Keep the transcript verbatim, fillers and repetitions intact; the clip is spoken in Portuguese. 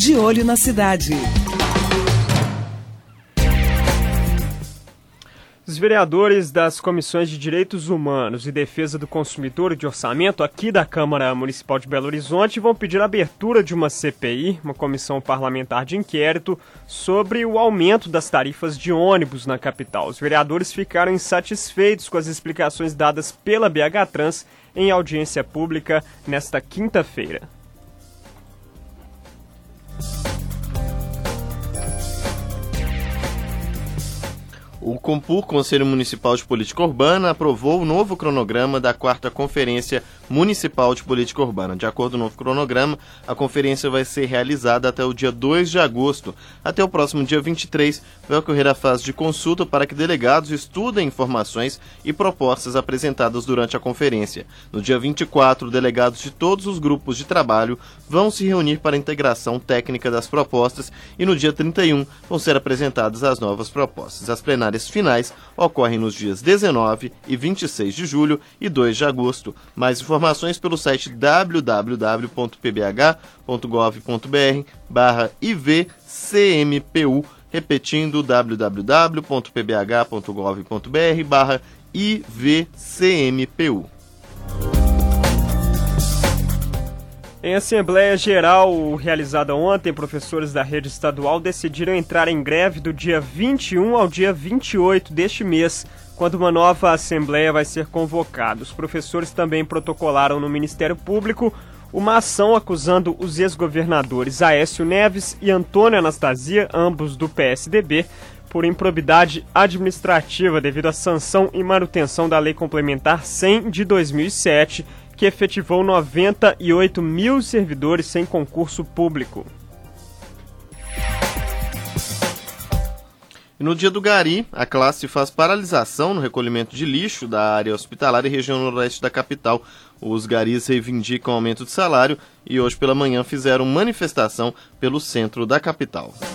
De Olho na Cidade. Os vereadores das Comissões de Direitos Humanos e Defesa do Consumidor e de Orçamento aqui da Câmara Municipal de Belo Horizonte vão pedir a abertura de uma C P I, uma comissão parlamentar de inquérito, sobre o aumento das tarifas de ônibus na capital. Os vereadores ficaram insatisfeitos com as explicações dadas pela B H Trans em audiência pública nesta quinta-feira. O Compur, Conselho Municipal de Política Urbana, aprovou o novo cronograma da quarta Conferência Municipal de Política Urbana. De acordo com o novo cronograma, a conferência vai ser realizada até o dia dois de agosto. Até o próximo dia vinte e três vai ocorrer a fase de consulta para que delegados estudem informações e propostas apresentadas durante a conferência. No dia vinte e quatro, delegados de todos os grupos de trabalho vão se reunir para a integração técnica das propostas e no dia trinta e um vão ser apresentadas as novas propostas. As plenárias finais ocorrem nos dias dezenove e vinte e seis de julho e dois de agosto. Mais informações pelo site w w w ponto p b h ponto gov ponto b r barra I V C M P U, repetindo w w w ponto p b h ponto gov ponto b r barra I V C M P U. Em Assembleia Geral realizada ontem, professores da rede estadual decidiram entrar em greve do dia vinte e um ao dia vinte e oito deste mês, quando uma nova Assembleia vai ser convocada. Os professores também protocolaram no Ministério Público uma ação acusando os ex-governadores Aécio Neves e Antônio Anastasia, ambos do P S D B, por improbidade administrativa devido à sanção e manutenção da Lei Complementar cem de dois mil e sete, que efetivou noventa e oito mil servidores sem concurso público. No dia do Gari, a classe faz paralisação no recolhimento de lixo da área hospitalar e região noroeste da capital. Os garis reivindicam aumento de salário e hoje pela manhã fizeram manifestação pelo centro da capital.